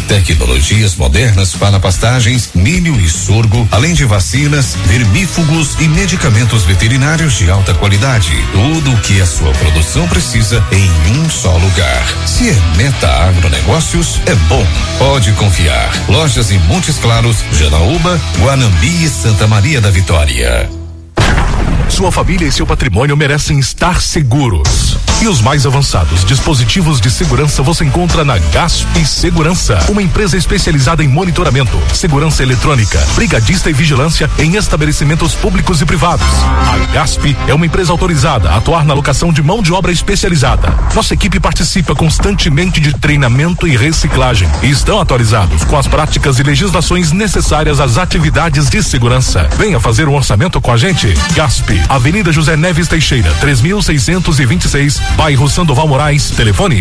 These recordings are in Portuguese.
tecnologias modernas para pastagens, milho e sorgo, além de vacinas, vermífugos e medicamentos veterinários de alta qualidade. Tudo o que a sua produção precisa em um só lugar. Se é Meta Agronegócios, é bom. Pode confiar. Lojas em Montes Claros, Janaúba, Guanambi e Santa Maria da Vitória. Sua família e seu patrimônio merecem estar seguros. E os mais avançados dispositivos de segurança você encontra na Gasp Segurança, uma empresa especializada em monitoramento, segurança eletrônica, brigadista e vigilância em estabelecimentos públicos e privados. A Gasp é uma empresa autorizada a atuar na locação de mão de obra especializada. Nossa equipe participa constantemente de treinamento e reciclagem e estão atualizados com as práticas e legislações necessárias às atividades de segurança. Venha fazer um orçamento com a gente. Gasp, Avenida José Neves Teixeira, 3626, bairro Sandoval Moraes, telefone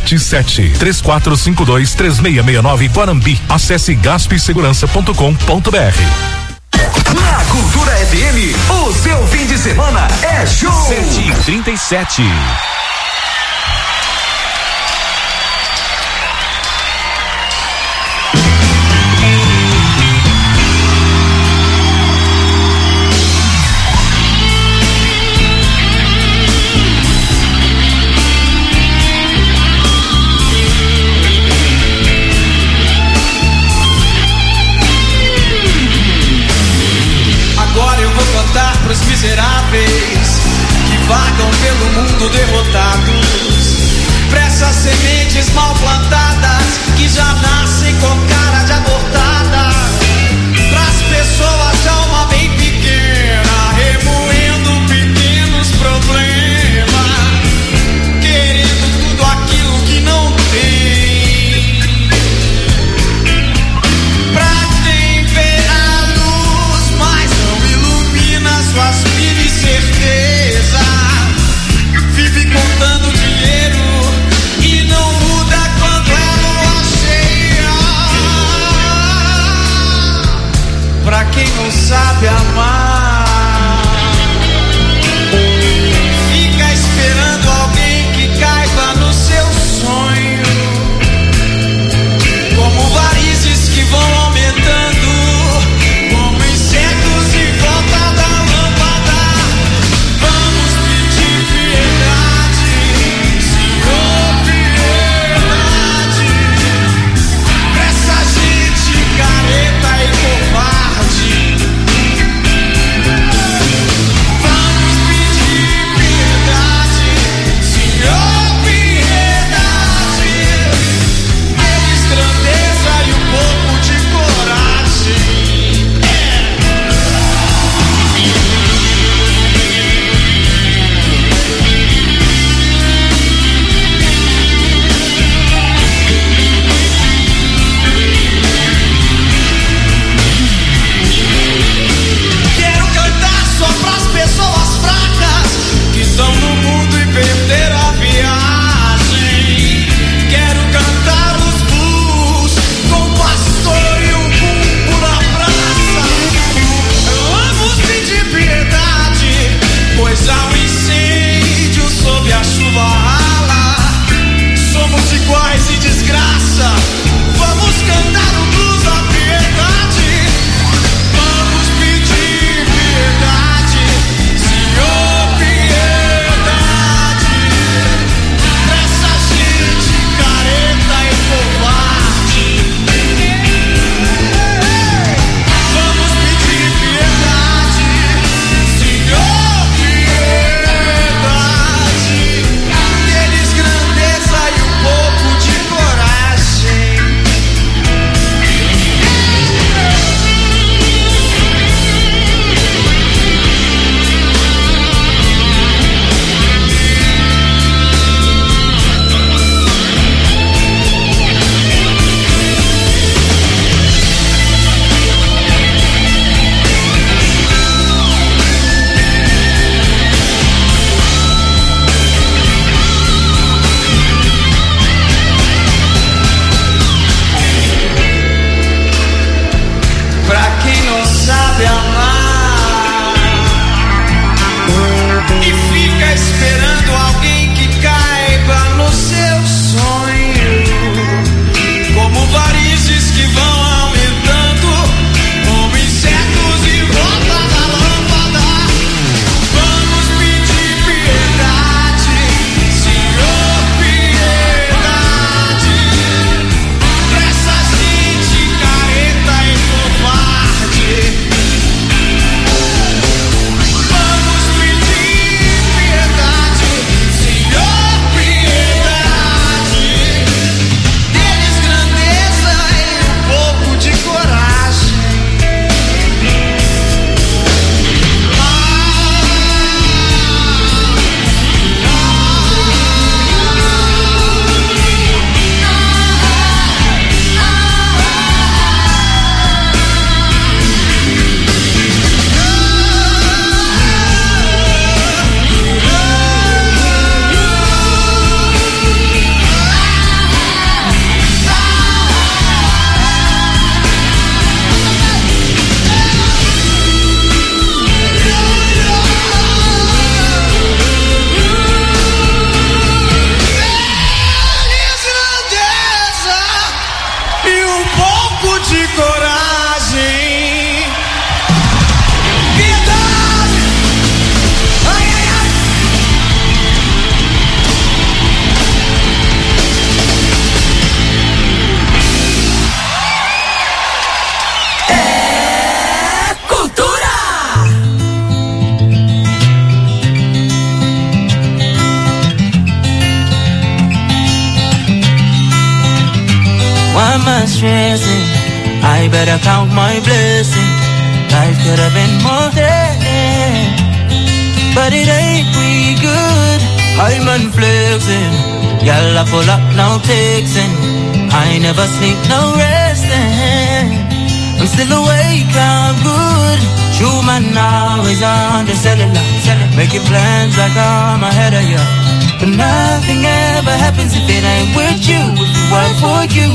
77-3452-3669 Guanambi. Acesse gaspsegurança.com.br. Na Cultura FM, o seu fim de semana é show. 7h37. Pros miseráveis que vagam pelo mundo derrotados, pra essas sementes mal plantadas que já nascem com cara de abortada, pras pessoas de alma bem pequena remoendo pequenos problemas, querendo tudo aquilo que não tem, pra quem vê a luz mas não ilumina suas vidas e certeza, vive contando dinheiro e não muda quando é lua cheia. Pra quem não sabe amar, fica esperando alguém que caiba no seu sonho, como varizes que vão aumentando, como insetos em volta da lâmpada. Vamos pedir piedade, Senhor, piedade, pra essa gente careta e covarde pouco de coragem. Why am I stressing? I better count my blessings. Life could have been more than, but it ain't we good. I'm unflexing. Y'all I pull up, no texting. I never sleep, no resting. I'm still awake, I'm good. True man always on the cellular. Making plans like I'm ahead of you. But nothing ever happens if it ain't with you. If it weren't for you,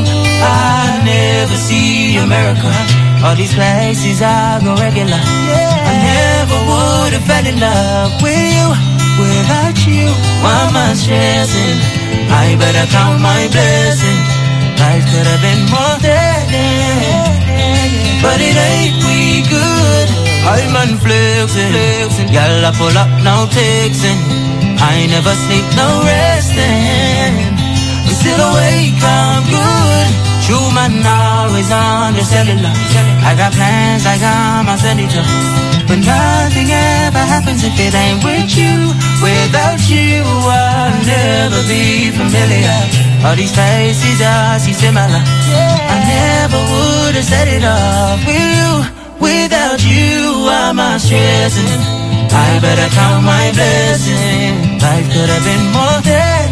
I never see America. All these places I go regular. I never would have fell in love with you without you. Why am I stressing? I better count my blessings. Life could have been more than, but it ain't we good. I'm unflexing. Y'all I pull up, no texting. I never sleep, no resting. I'm still awake, I'm good. True man always on the cellular. I got plans, I got my senator. But nothing ever happens if it ain't with you. Without you, I'll never be familiar. All these faces I see similar. I never would have set it off with you. Without you, I'm not stressing. I better count my blessings. Life could have been more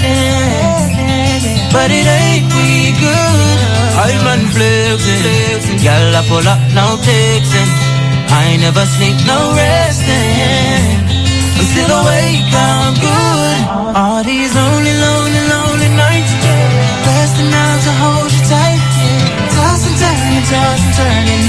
than, but it ain't we good. I'm unflexing. Y'all I pull up, no texting. I never sleep, no resting. I'm still awake, I'm good. All these lonely nights. Best enough to hold you tight. Toss and turn, and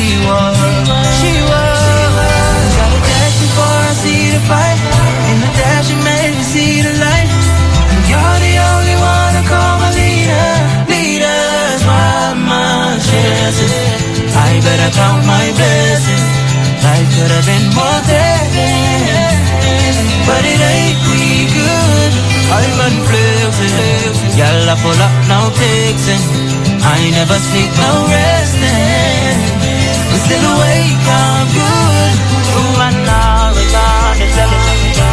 she was. Gotta dash before I see the fight. In the dash you made me see the light. And you're the only one to call my leader. Leaders, why am I stressing? I better count my blessings. Life could have been more than, but it ain't we good. I'm unflexing. Y'all I pull up, no texting. I never sleep, no resting. I'm still awake, I'm good. True man always on the cellular.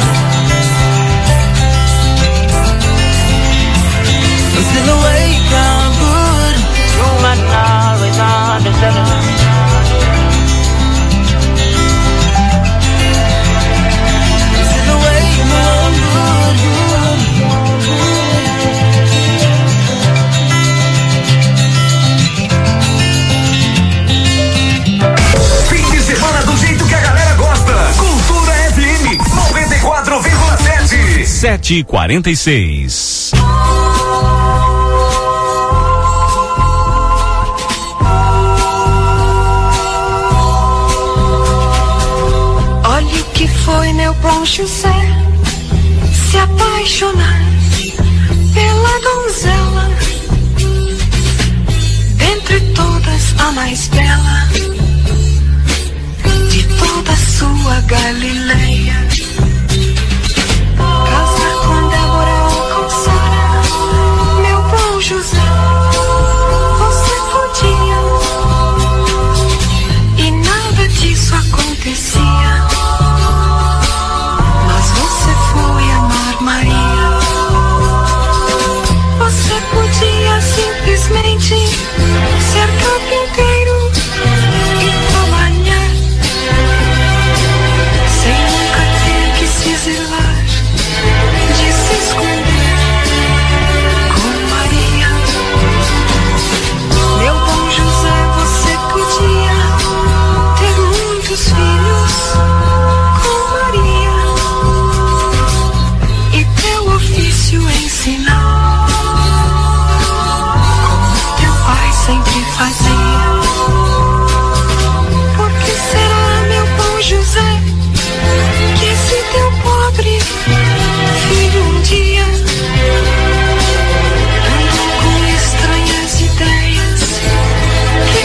I'm still awake, I'm good. True man always on the cellular. Fim de semana do jeito que a galera gosta. Cultura FM 94,7. 7h46. Olha o que foi meu bom José, se apaixonar pela donzela, dentre todas a mais bela de toda a sua Galileia. Casar com Débora ou com Sara, meu bom José, você podia, e nada disso acontecia. Mas você foi amar Maria. Você podia simplesmente ser carpinteiro e trabalhar sem nunca ter que se exilar, de se esconder com Maria. Meu bom José, você podia ter muitos filhos com Maria e teu ofício ensinar, como teu pai sempre fazia. Por que será, meu bom José, que esse teu pobre filho um dia andou com estranhas ideias, que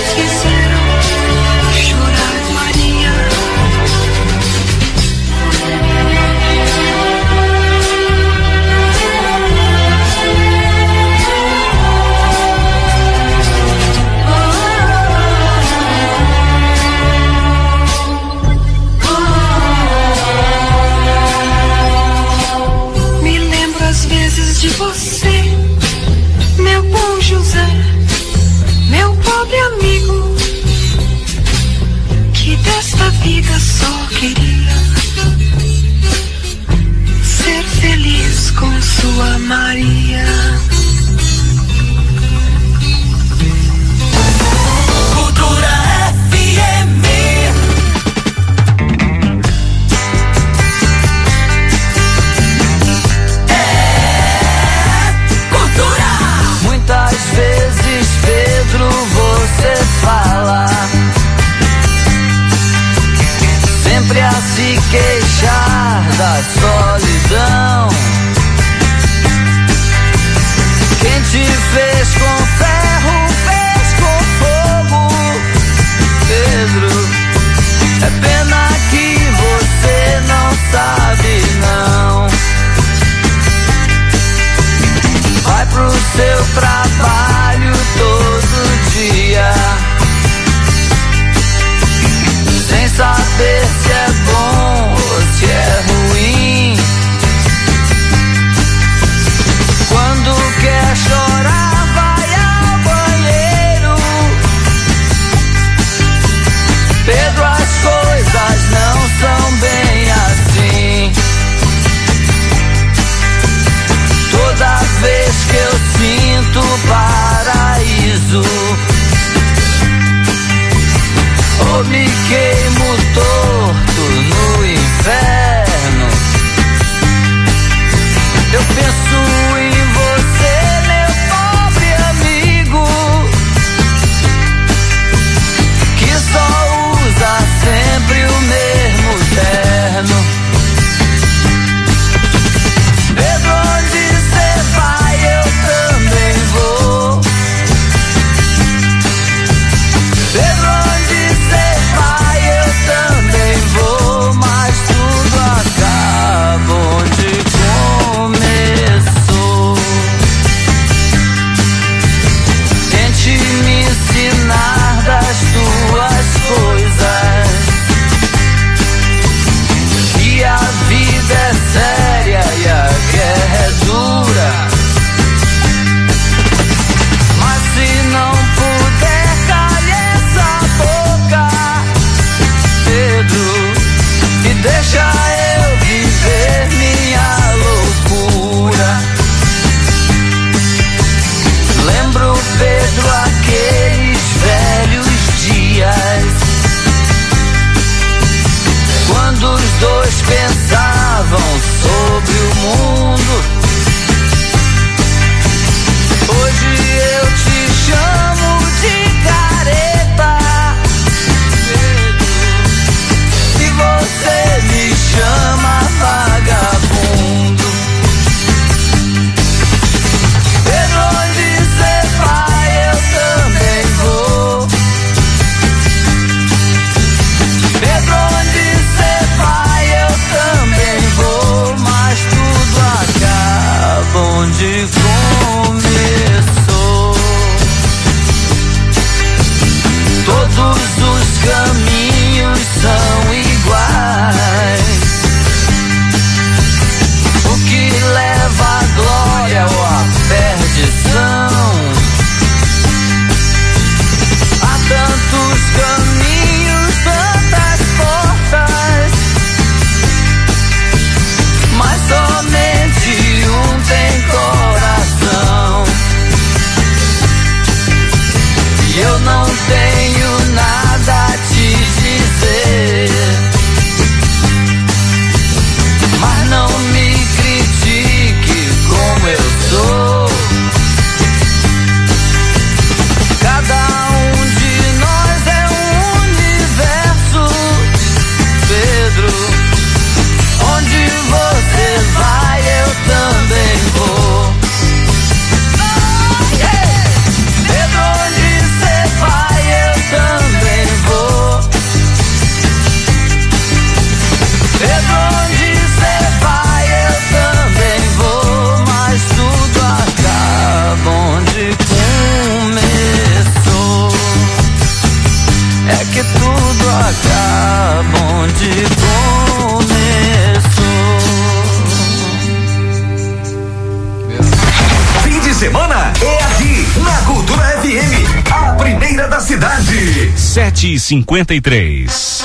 vida só queria ser feliz com sua Maria. Cultura FM. É cultura. Muitas vezes, Pedro, você fala sempre a se queixar da solidão. Quem te fez com ferro, fez com fogo, Pedro. É pena que você não sabe, não. Vai pro seu trabalho todo dia, sem saber se é bom ou se é ruim. Quando quer chorar, vai ao banheiro. Pedro, as coisas não são bem assim. Toda vez que eu sinto paraíso, ou me queimo torto no inferno, eu penso em você, meu pobre amigo, que só usa sempre o mesmo terno. Pedro, onde cê vai, eu também vou. Pedro, onde cê vai, eu também vou. Mas tudo acaba onde começou. Tente me ensinar das tuas coisas, que a vida é séria e a guerra é dura. Mas se não puder, calhe essa boca, Pedro, e deixa eu viver minha loucura. Lembro, Pedro, aqueles velhos dias, quando os dois pensavam sobre o mundo. Hoje eu te chamo de careta, e você me chama vagabundo. Pedro, onde cê vai, eu também vou. Pedro, onde cê vai, eu também vou. Mas tudo acaba onde começou. Todos os caminhos são iguais. O que leva à glória ou à perdição? Há tantos caminhos, tantas portas, mas somente um tem coração. E eu não tenho nada a te dizer, mas não me critique como eu sou. Cada um de nós é um universo, Pedro. Onde você vai, eu também vou. Pedro, onde você vai, eu também 7h53.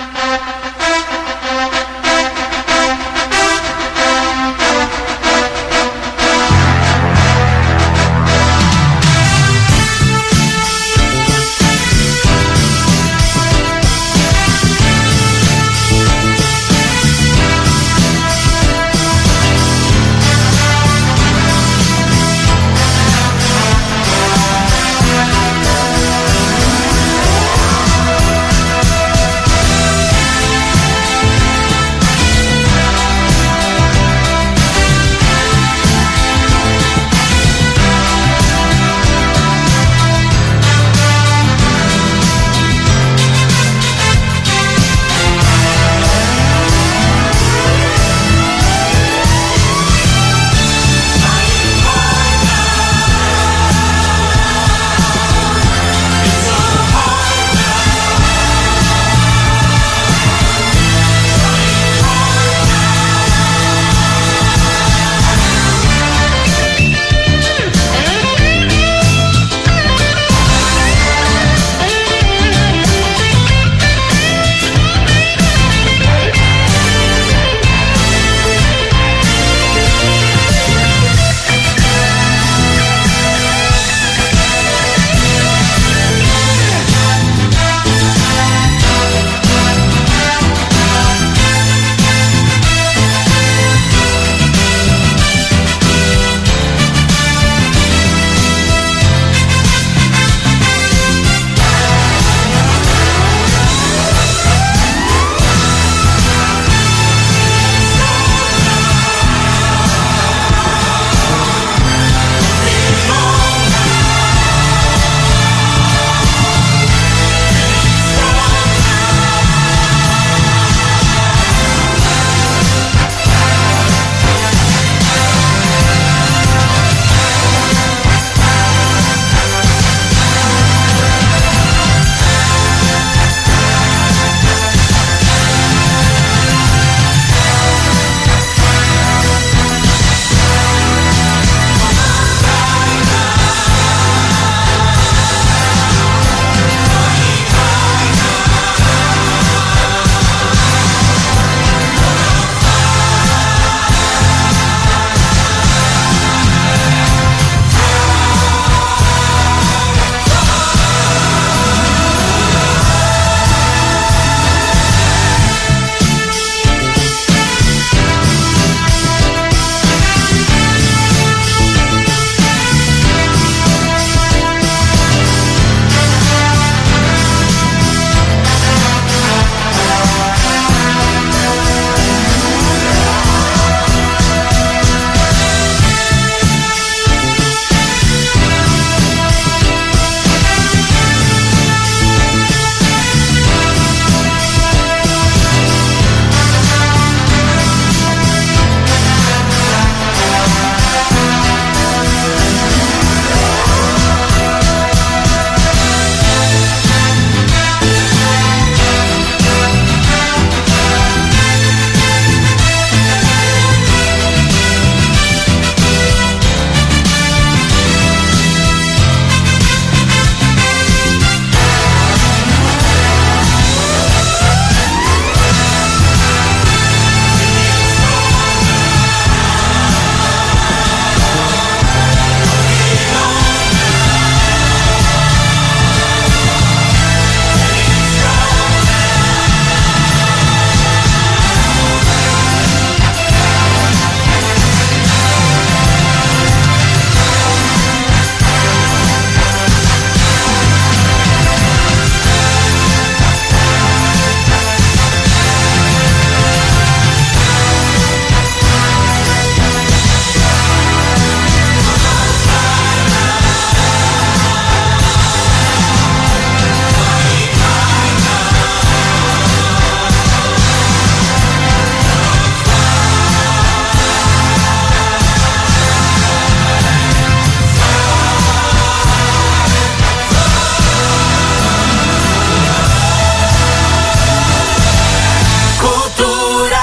Cultura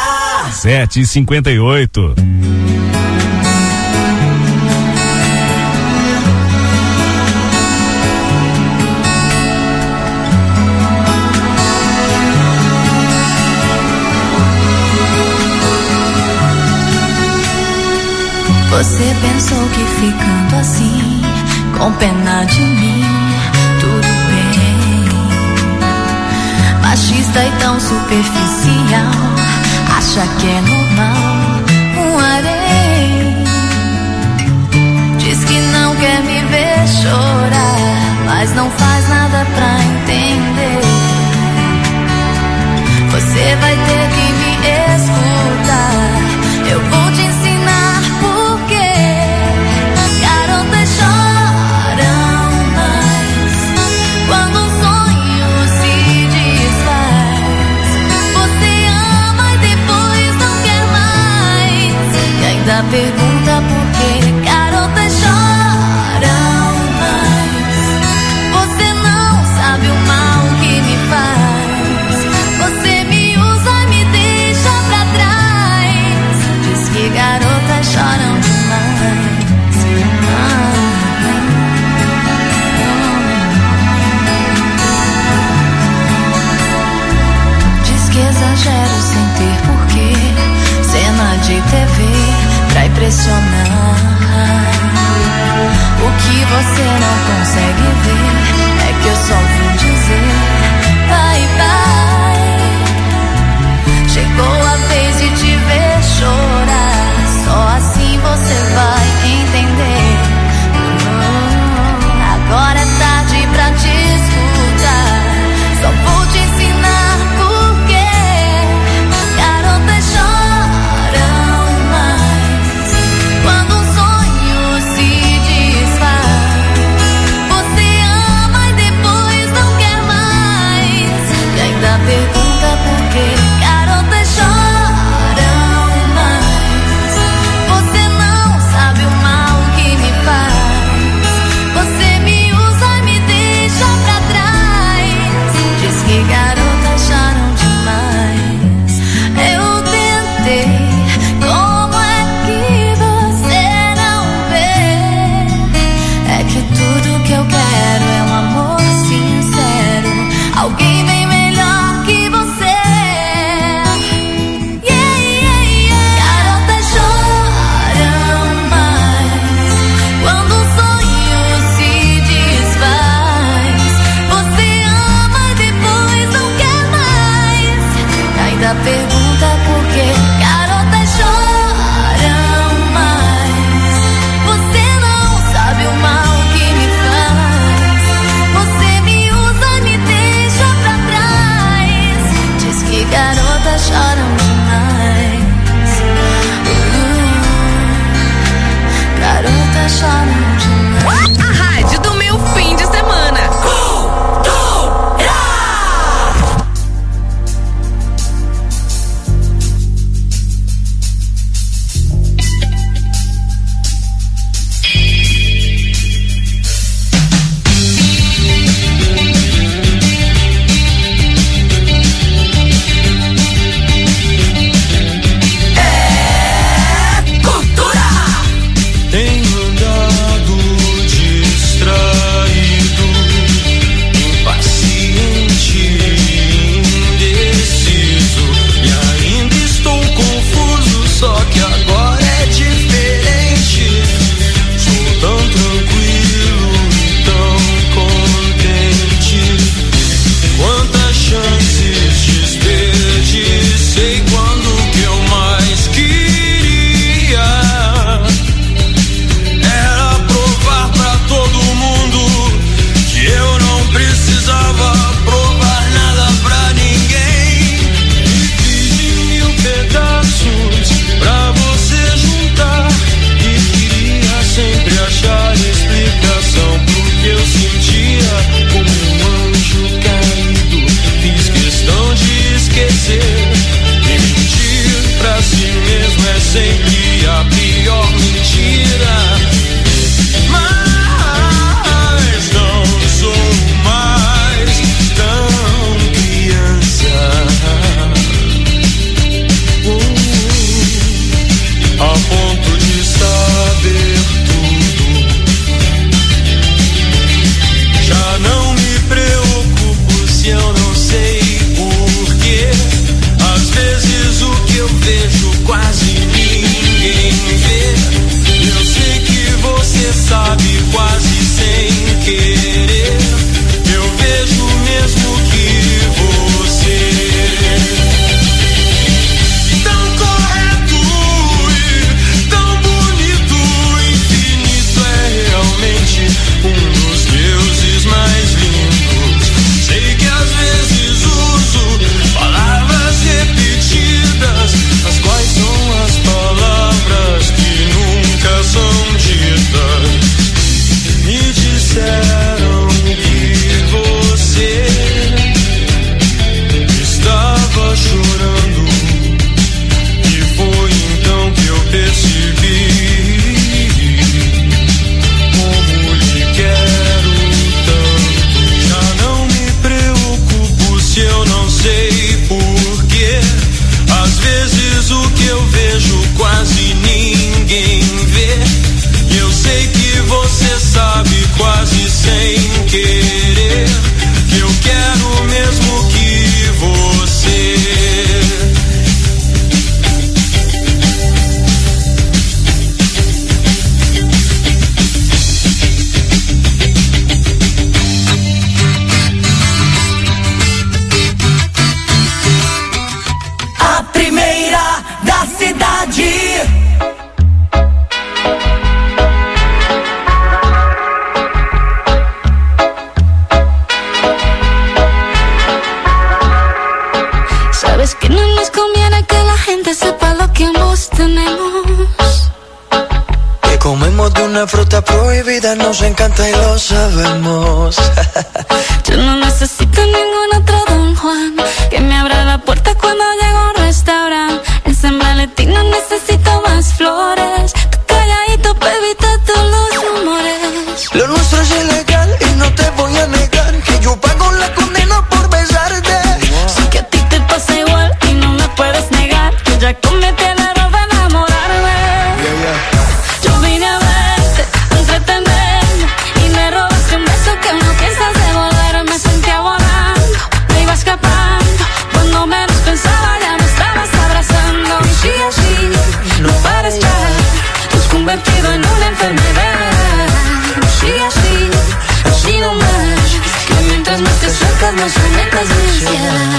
7h58. Você pensou que ficando assim, com pena de mim, tudo bem. Machista e tão superficial, acha que é normal um harém. Diz que não quer me ver chorar, mas não faz nada pra entender. Você vai ter que me escutar, eu vou te ensinar por quê. Garotas choram mais quando um sonho se desfaz. Você ama e depois não quer mais, e ainda pergunta por quê. Garotas choram mais, você não sabe o mal que me faz. Você me usa e me deixa pra trás. Diz que garotas choram demais. Diz que exagero sem ter porquê. Cena de TV pra impressionar. O que você não consegue ver é que eu só vim dizer bye bye. Chegou a vez de te ver chorar, só assim você vai entender. Agora é tarde pra te escutar, só vou te ensinar por quê. Garotas choram mais quando um sonho se desfaz. Você ama e depois não quer mais, e ainda pergunta por quê. Garotas choram mais, você não sabe o mal que me faz. Você me usa e me deixa pra trás. Diz que garotas choram demais. Eu tentei, como é que você não vê? É que tudo que eu quero é um amor sincero, alguém bem melhor que você. Yeah, yeah, yeah. Garotas choram mais quando um sonho se desfaz. Você ama e depois não quer mais, ainda pergunta por quê. Garotas choram mais, você não sabe o mal que me faz. Você me usa e me deixa pra trás. Diz que garotas choram demais. Garotas choram demais. A rádio do meu fim de semana. una fruta prohibida nos encanta y lo sabemos. Yo no necesito ningún otro Don Juan que me abra la puerta cuando llego a un restaurante. En San Valentín no necesito más flores. Tú calladito, bebita, todos los rumores. Lo nuestro es ilegal y no te voy a negar que yo pago la condena por besarte. Sé que a ti te pasa igual y no me puedes negar que ya cometí el error de enamorarme. Yo vine a verte, a entretenerme y me robaste un beso que no piensas devolver. Me sentía volando, me iba escapando. Cuando menos pensaba ya me estabas abrazando. Y sí, así, no pares ya. Te has convertido en una enfermedad. Sí, así, así no más. Que mientras más te acercas más aumentas mi ansiedad.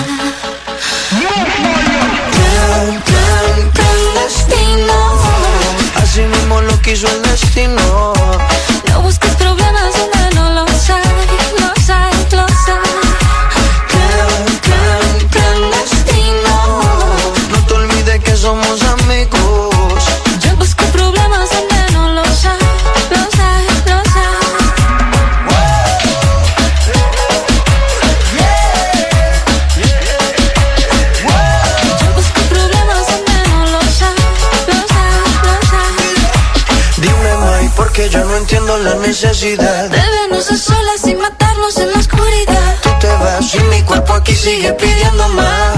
Clandestino, así mismo lo quiso el destino. No busques problemas donde no los hay, los hay, los hay. Clandestino, no te olvides que somos amigos. Yo busco problemas donde no los hay, los hay, los hay. Yo busco problemas donde no los hay, los hay, los hay. Dime, May, porque yo no entiendo la necesidad de vernos a solas y matarnos en la oscuridad. Tú te vas y mi cuerpo aquí sigue pidiendo más.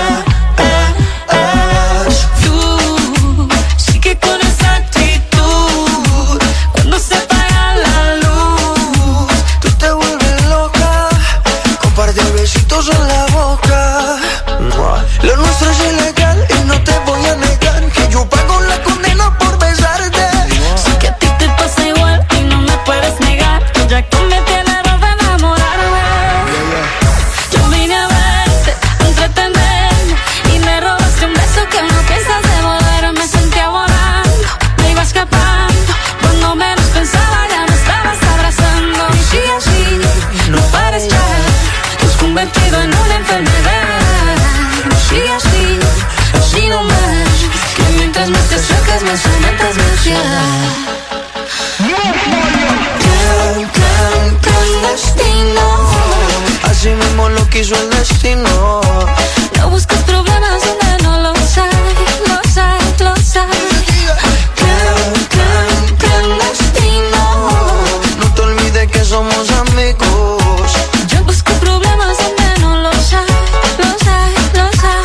Tú sigue con esa actitud cuando se apaga la luz. Tú te vuelves loca con par de besitos en la boca. Lo nuestro es ilegal y no te voy a negar que yo pago la condena por besarte. Sé que a ti te pasa igual y no me puedes negar que ya cometí el error de enamorarme. Yo vine a verte, a entretenerme y me robaste un beso que no piensas devolver. Me sentía volando, me iba escapando. Cuando menos pensaba ya me estabas abrazando. Y sí, así, no pares ya. Te has convertido en una enfermedad. Sí, así, así no más. Que mientras más te acercas más aumentas mi ansiedad. Clandestino, así mismo lo quiso el destino. No busques problemas donde no los hay, los hay, los hay. Clandestino, no te olvides que somos amigos. Yo busco problemas donde no los hay, los hay, los hay.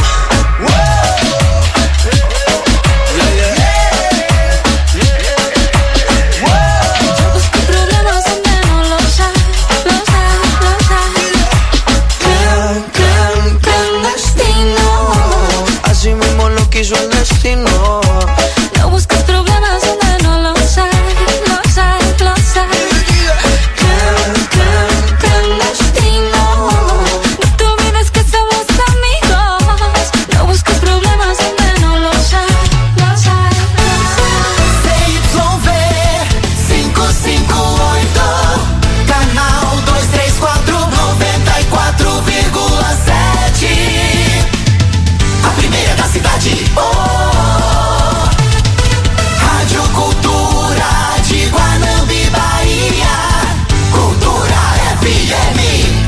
Yo busco problemas donde no los hay, los hay, los hay. Clandestino, así mismo lo quiso el destino. No busques problemas donde no los hay, los hay, los hay. Clandestino, No te olvides que somos amigos. No busques problemas donde no los hay, los hay, los hay. CYV 558, canal 234, 94,7. A primeira da cidade. Rádio Cultura de Guanambi, Bahia. Cultura FM.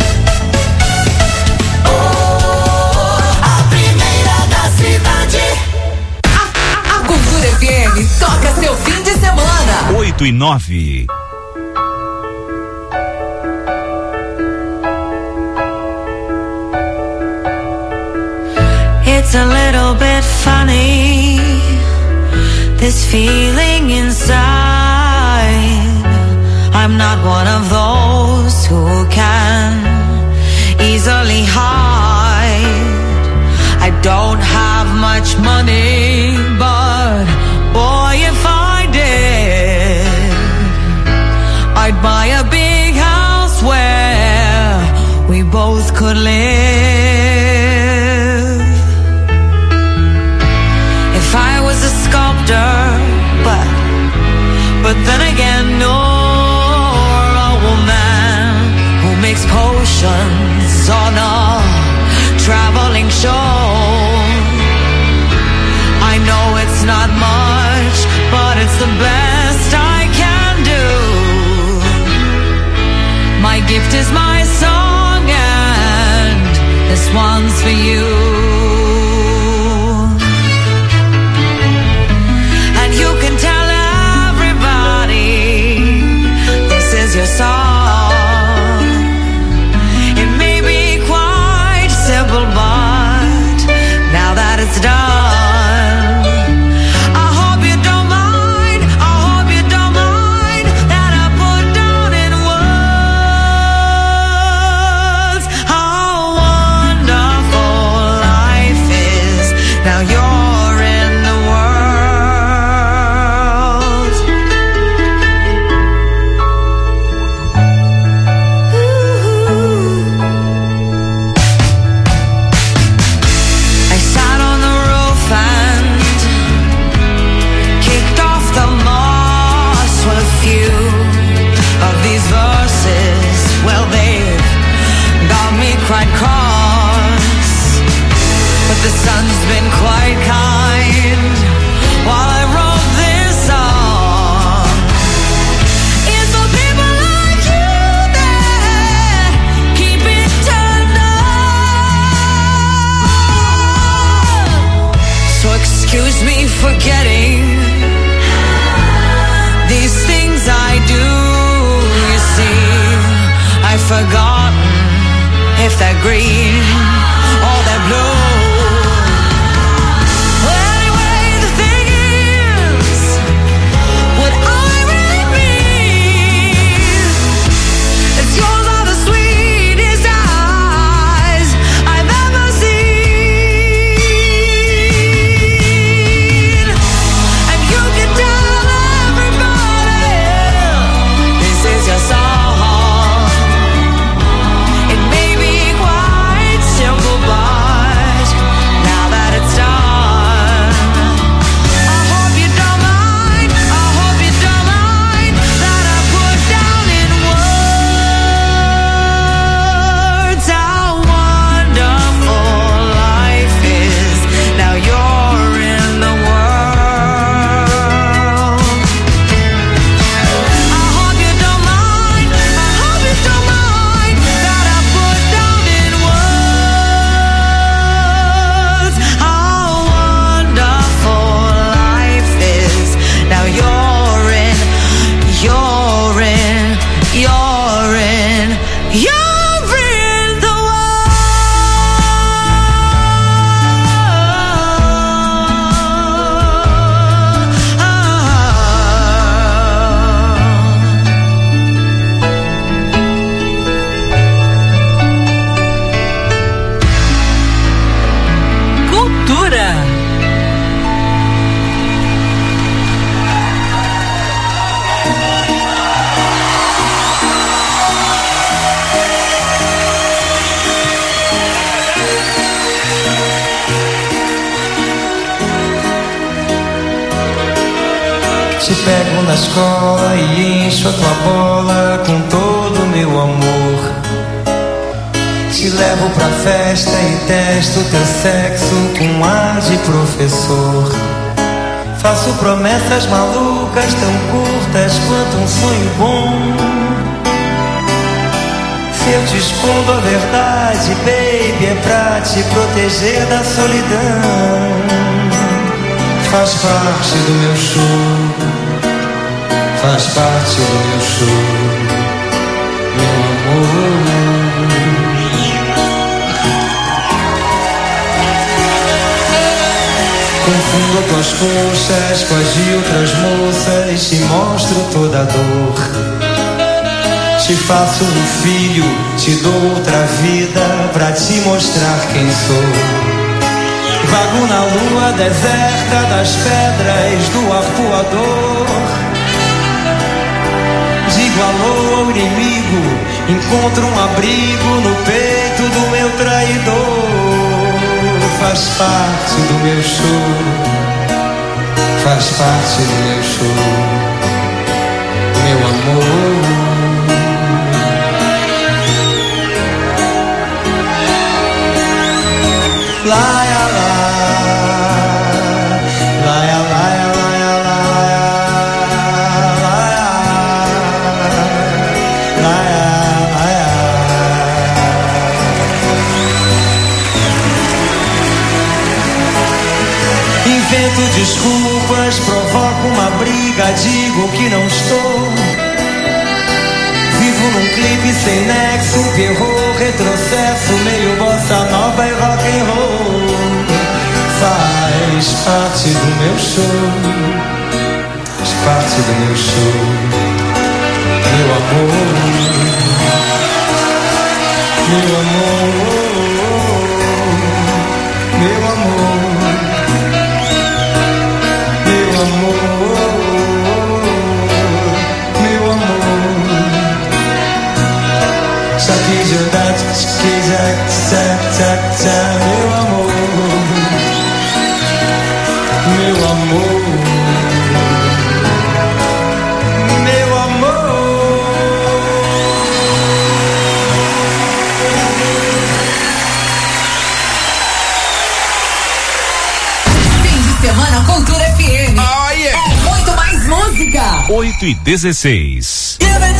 A primeira da cidade. A Cultura FM toca seu fim de semana. 8 e 9. It's a little bit funny, this feeling inside. I'm not one of those who can easily hide. I don't have much money, but boy, if I did, I'd buy a big house where we both could live. If I was a sculptor, but then again, no, a woman who makes potions on a traveling show. I know it's not much, but it's the best I gift is my song, and this one's for you. And you can tell everybody this is your song. It may be quite simple, but now that it's done, quite cross, but the sun's been quite kind while I wrote this song. It's for people like you that keep it turned on. So excuse me for getting these things I do. You see, I've forgotten if they're green or they're blue. Well, anyway, the thing is, what I really mean is yours are the sweetest eyes I've ever seen. And you can tell everybody this is your song. Te pego na escola e encho a tua bola com todo o meu amor. Te levo pra festa e testo teu sexo com ar de professor. Faço promessas malucas tão curtas quanto um sonho bom. Se eu te escondo a verdade, baby, é pra te proteger da solidão. Faz parte do meu show, faz parte do meu show, meu amor. Confundo tuas coxas com as de outras moças, te mostro toda a dor. Te faço um filho, te dou outra vida pra te mostrar quem sou. Vago na lua deserta das pedras do arpoador. Digo alô ao inimigo, encontro um abrigo no peito do meu traidor. Faz parte do meu show, faz parte do meu show, meu amor. Laia, laia, laia, laia, laia, laia, laia, laia. Peço desculpas, provoco uma briga, digo que não estou. Vivo num clipe sem nexo, terror, retrocesso, meio bossa nova e rock and roll. Faz parte do meu show, faz parte do meu show, meu amor, meu amor, meu amor, meu amor, meu amor. Shakijodate, shakijak, meu amor, meu amor, meu amor. Fim de semana Cultura FM. Oh, yeah. É muito mais música. 8:16.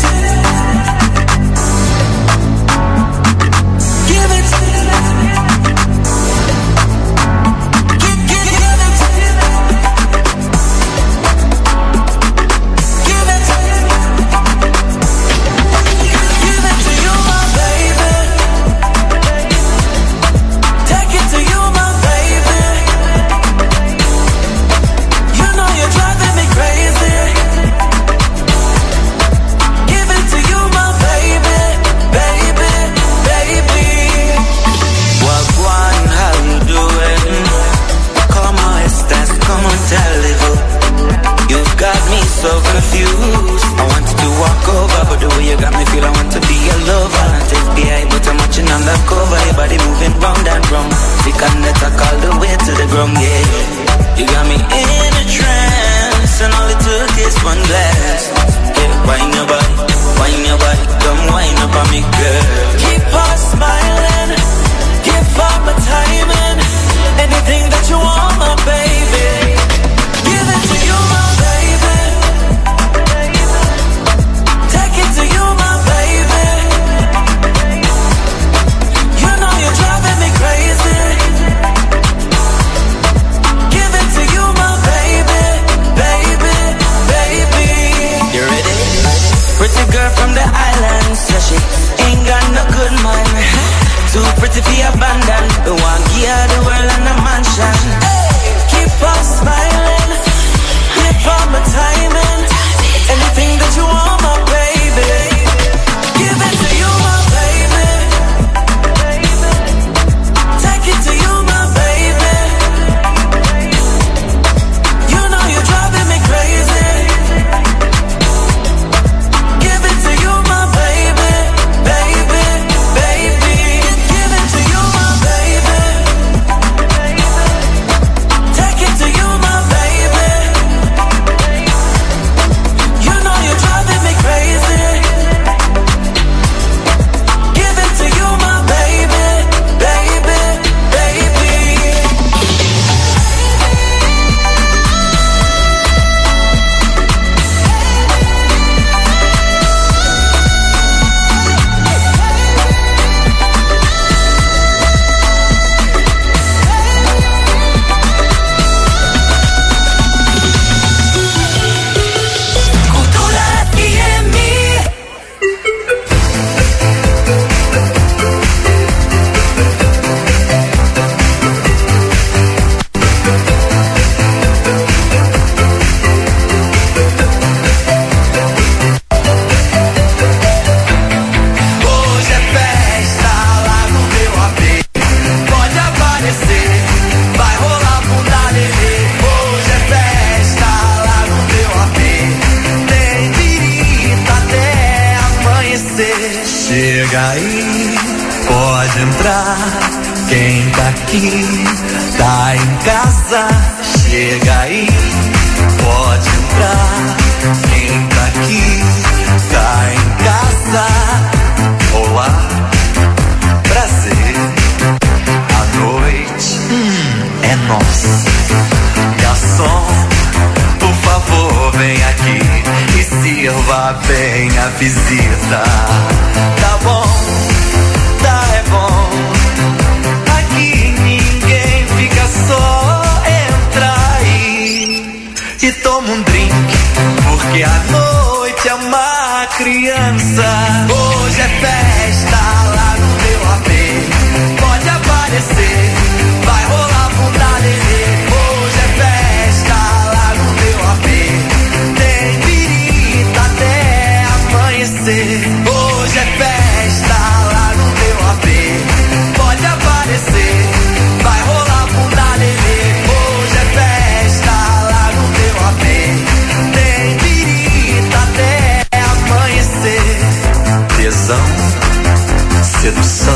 So confused. I wanted to walk over, but the way you got me feel, I want to be your lover. Not FBI, but I'm watching undercover. Your body moving round and round. Sick and let I call the way to the ground, yeah. You got me in a trance, and all it took is one glass. Yeah, wine your body, come wine up on me, girl. Keep on smiling, give up my timing. Anything that you want, my baby. Give it to you, my baby. Take it to you, my baby. You know you're driving me crazy. Give it to you, my baby, baby, baby. You ready? Pretty girl from the island, says she ain't got no good mind. Too pretty for abandon. The one give the world and a mansion. Keep on smiling, keep on my timing. Anything that you want, my baby. Give it to you, my baby. Take it to you, my baby. You know you're driving me crazy. Give it to you, my baby, baby, baby. Give it to you, my baby. Take it to you, my baby. You know you're driving me crazy. Give it to you, my baby, baby, baby. Cultura FM. Hoje é festa lá no meu AP. Pode aparecer, vai rolar bunda nenê. Hoje é festa lá no meu AP. Tem birita até amanhecer. Chega aí, pode entrar. Quem tá aqui, tá em casa. Chega aí, pode entrar. Quem tá aqui, tá em casa. Olá, prazer. A noite é nossa. Garçom, por favor, vem aqui e sirva bem a visita. Tá bom, tá, é bom. Aqui ninguém fica só, entra aí.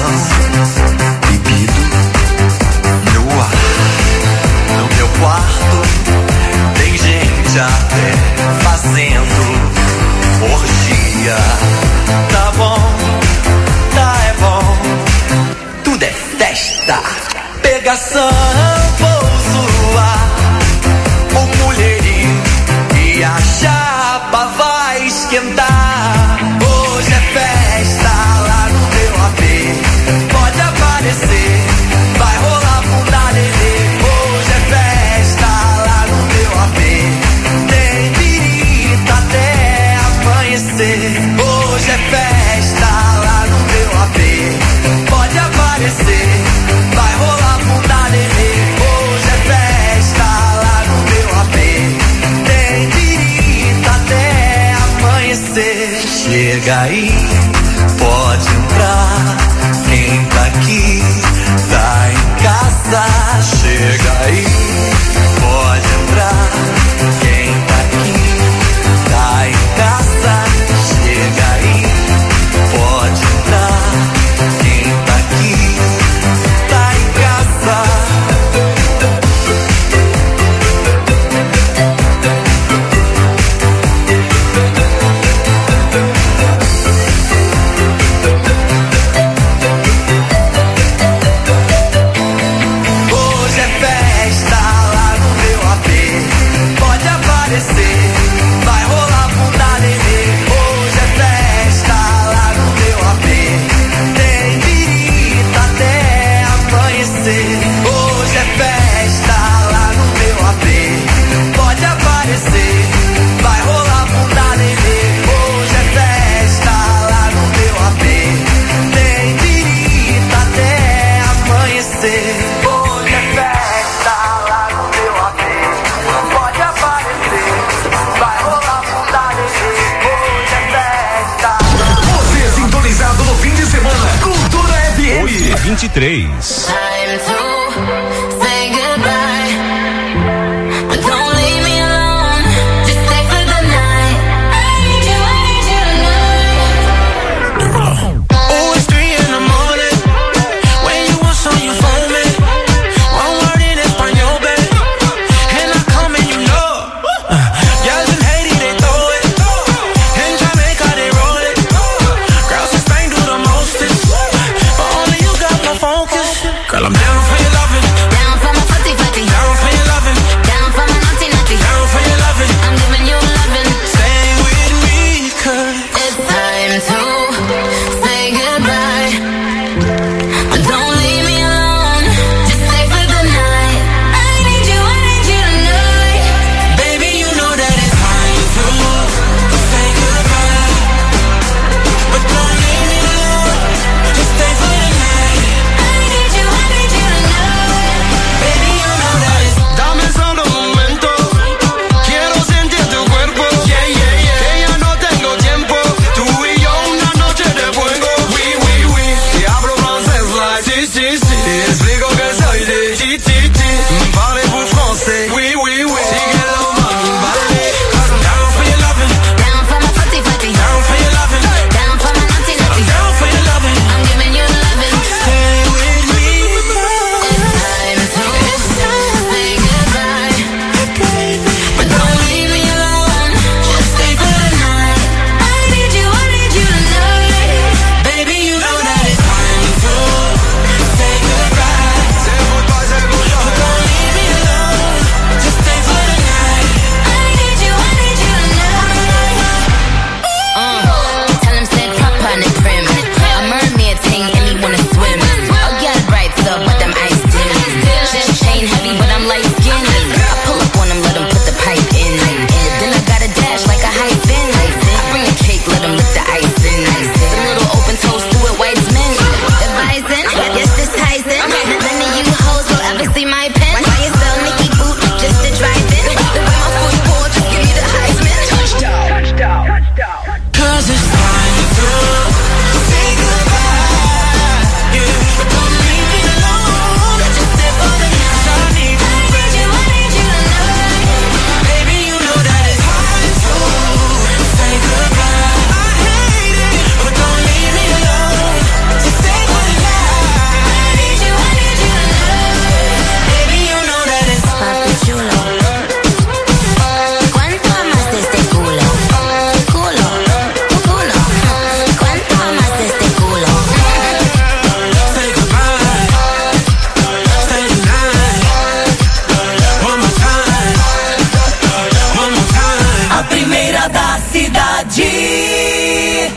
Bebido no ar. No meu quarto tem gente até fazendo orgia. Tá bom, é bom. Tudo é festa, pegação, vou zoar o mulherio e a chapa vai esquentar. Hoje é festa lá no meu AP, pode aparecer, vai rolar bunda lelê. Hoje é festa lá no meu AP, tem birita até amanhecer. Hoje é festa lá no meu AP, pode aparecer, vai rolar bunda lelê. Hoje é festa lá no meu AP, tem birita até amanhecer. Chega aí, pode entrar, quem tá aqui tá em casa. Chega aí, pode entrar, quem tá aqui tá em casa. Chega aí, pode entrar, quem tá aqui tá em casa. Hoje é festa lá no meu AP, pode aparecer, vai rolar bunda lelê. Hoje é festa lá no meu AP, tem birita até amanhecer. Hoje é festa lá no meu AP, pode aparecer, vai rolar bunda lelê. Hoje é festa lá no meu AP, tem birita até amanhecer. Hoje é festa lá no meu AP, pode aparecer, vai rolar bunda lelê. Hoje é festa. Você sintonizado no fim de semana. Cultura FM. 8h23. Time to say goodbye. Don't leave me alone. Just stay for the night. I need you tonight. Oh, it's 3 in the morning. When you want some, you phone me. One word in Espanol, babe. And I come and you know. Y'all in Haiti, they throw it. In Jamaica, they roll it. Girls in Spain do the mostest. But only you got my focus. Girl, I'm down for your loving. Down for my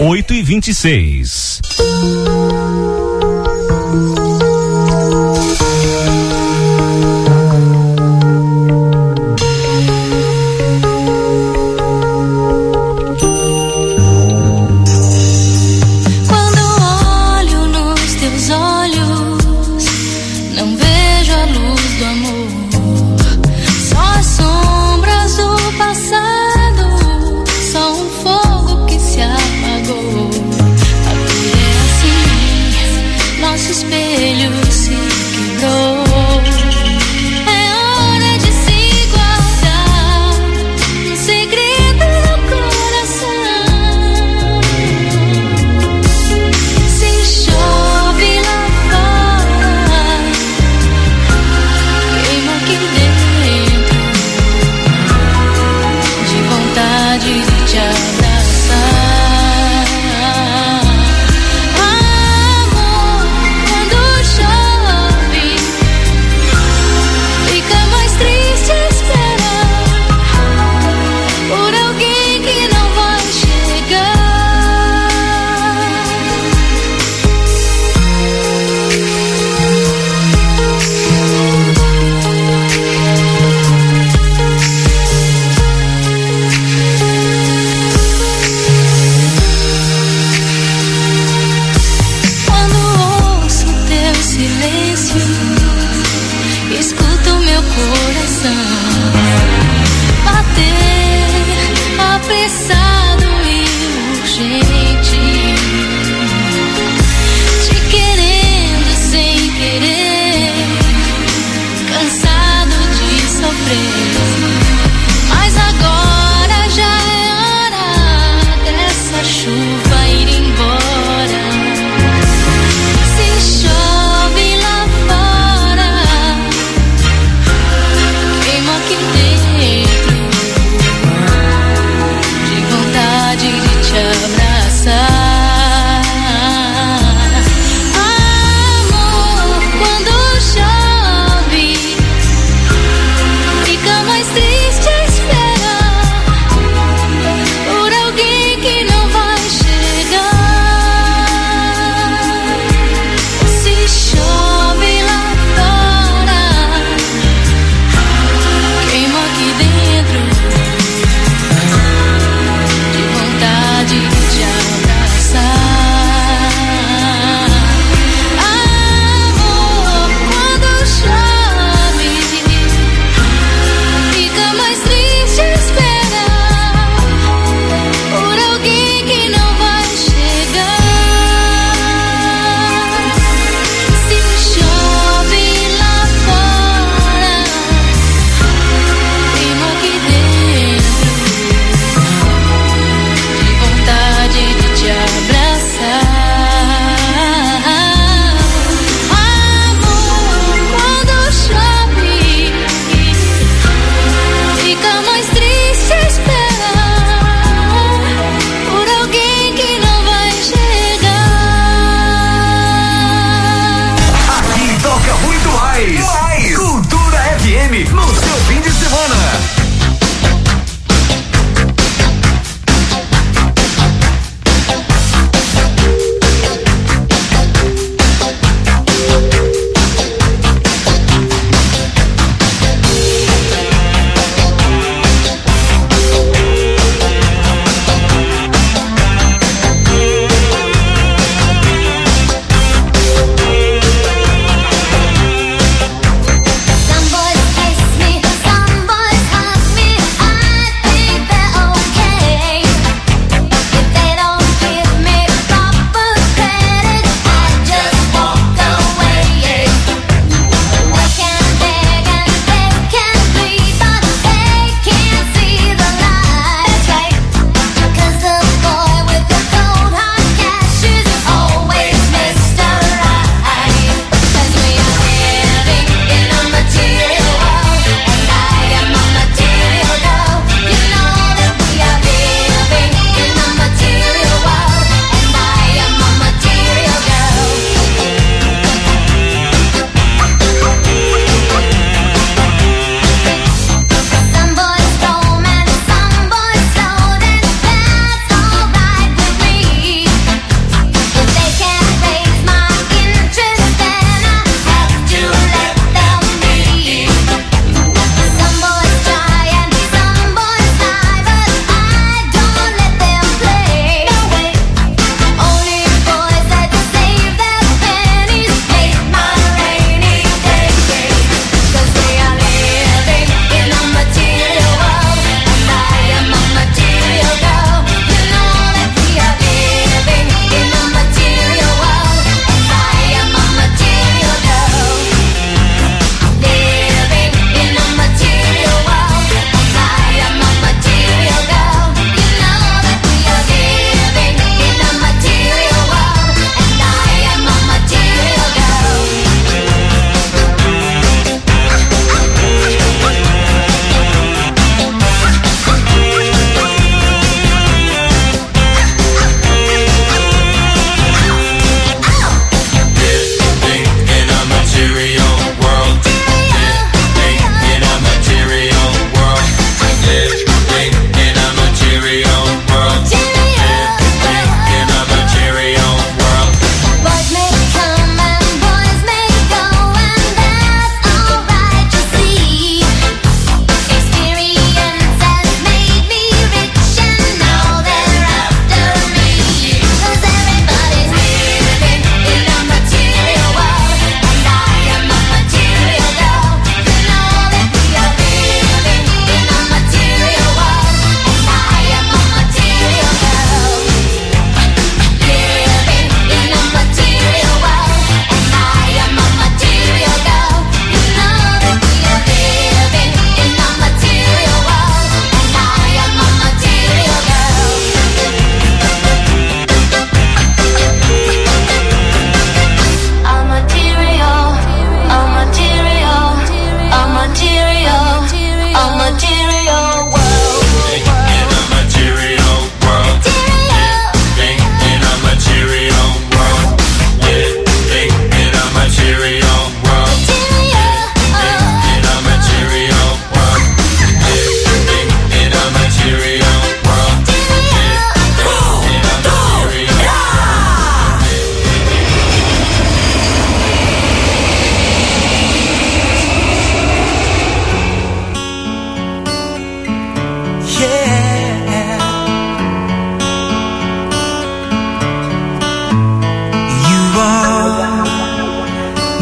8h26.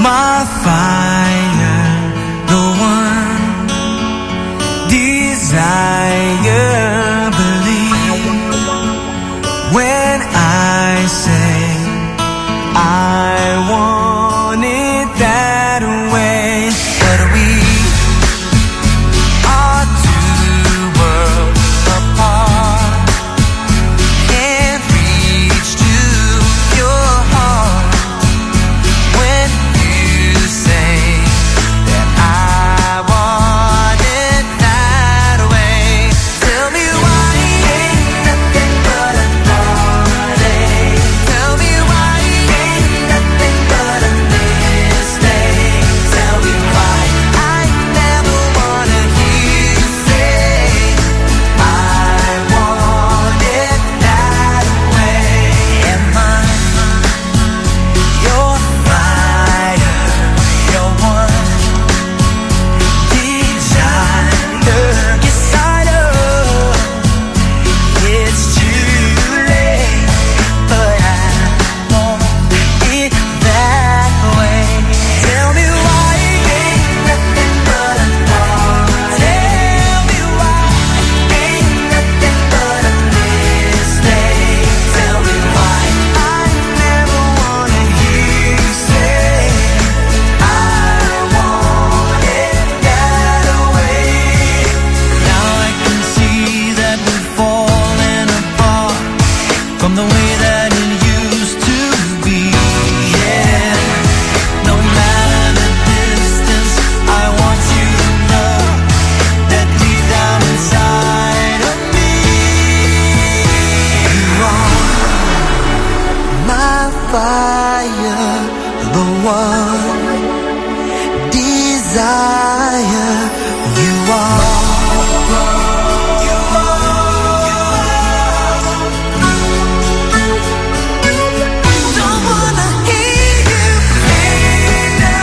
my fire, the one desire, believe when I say I want it that way. But we are two worlds apart, can't reach to your heart when you say that I want it that way. Tell me why ain't nothing but a heartache. Tell me why ain't nothing but a mistake. Tell me why I never wanna hear you say I want it that way. Am I your fire, your one desire? Yes, I know it's too late, but I want it that way. Tell me why ain't nothing but a thought. Tell me why ain't nothing but a mistake. Tell me why I never wanna hear you say I want it that way. Now I can see that we've fallen apart from the way that it used to be. Yeah, no matter the distance, I want you to know that deep down inside of me, you are my fire, the one desire.